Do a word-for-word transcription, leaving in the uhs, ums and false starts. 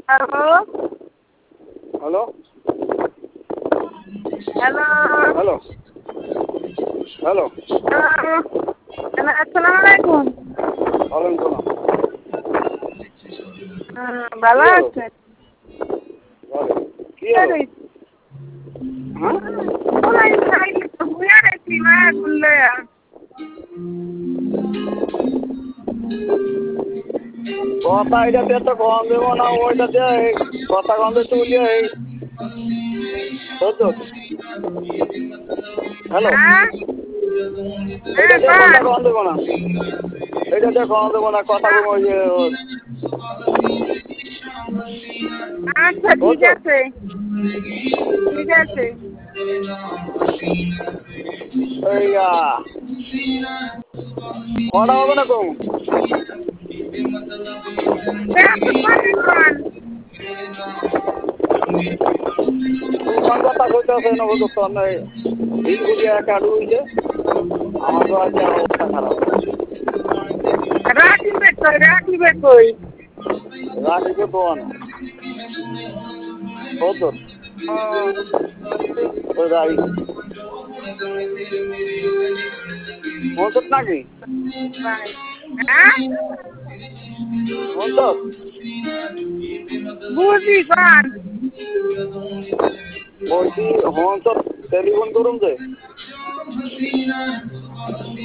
Hello? Hello? Hello? Hello? Hello? Hello? Assalamualaikum. Waalaikumsalam. হুম, ভালো কি হলো? আছেন? বলো। কি কোথায় হলো? রয়েছে? হ্যাঁ? কোথায় রয়েছে? বুঝে গেছি না বললে আর। কথা এটাতে তো কম দেবো না ওইটাতে এই কথা কম দিয়ে তুলিয়ে এই বুঝছো? হ্যালো? হ্যাঁ? হ্যাঁ, এটাতে কথা বল। কম দেবো না। এটাতে কম দেবো না কথা কম ওই যে আচ্ছা, ঠিক বুঝছো? আছে। ঠিক আছে। এই আহ, কটা হবে না কম? একটু পরে কর। তুফান কথা কইতে আছে না বুঝছো তো নাই হিল গুলিয়ে একা আডু হইছে আমার তো আজ অবস্থা খারাপ রাখিবে কই, রাখিবে কই। রাখিকে তো না বুঝছো ও, ওই রাই বুঝছো নাকি ভাই। হ্যাঁ? বুঝছো বুঝি কর। বলছি হন তো টেলিফোন করুন যে